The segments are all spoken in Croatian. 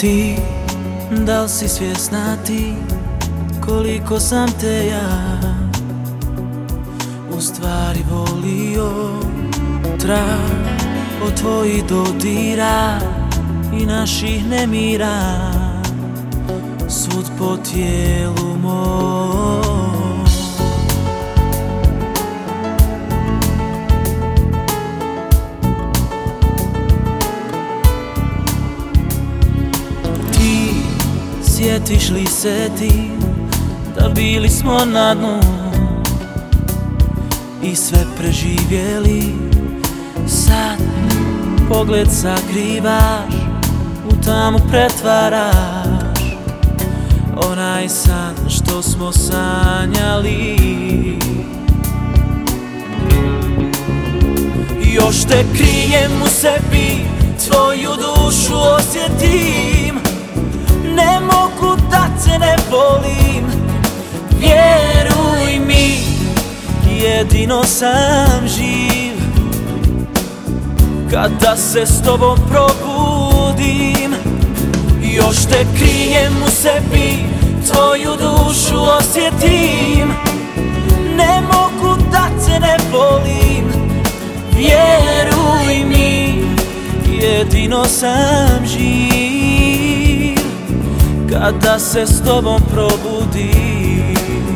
Ti, da li si svjesna ti koliko sam te ja u stvari volio? Trag od tvojih dodira i naših nemira, svud po tijelu mom. Ti, sjetiš li se ti da bili smo na dnu i sve preživjeli? Sad pogled sakrivaš, u tamu pretvaraš onaj san što smo sanjali. Još te krijem u sebi, tvoju dušu osjetim. Ne mogu da te ne volim, vjeruj mi, jedino sam živ kada se s tobom probudim. Još te krijem u sebi, tvoju dušu osjetim. Ne mogu da te ne volim, vjeruj mi, jedino sam živ kada se s tobom probudim.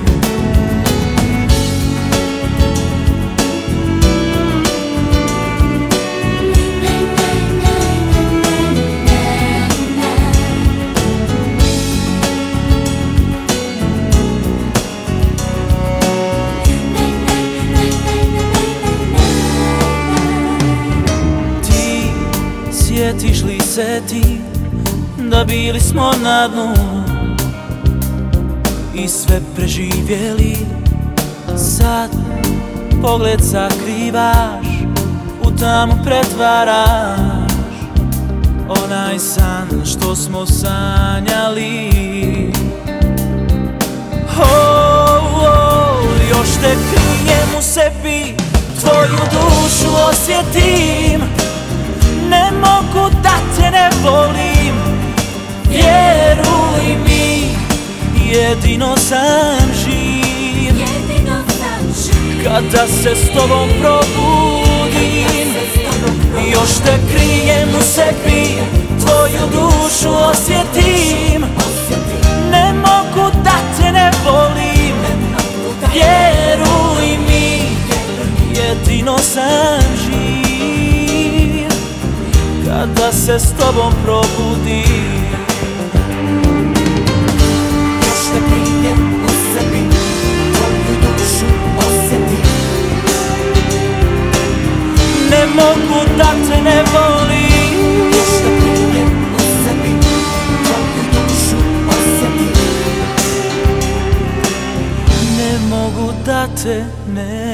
Sjetiš li se ti da bili smo na dnu i sve preživjeli? Sad pogled sakrivaš, u tamu pretvaraš onaj san što smo sanjali. Još te krijem u sebi, tvoju dušu osjetim. Ne mogu da te ne volim, vjeruj mi, jedino sam živ kada se s tobom probudim. Još te krijem u sebi, tvoju dušu osjetim. Ne mogu da te ne volim, vjeruj mi, jedino sam živ kada se s tobom probudim. Još te krijem u sebi, tvoju dušu osjetim. Ne mogu da te ne volim, još te krijem u sebi, tvoju dušu osjetim. ne mogu da te ne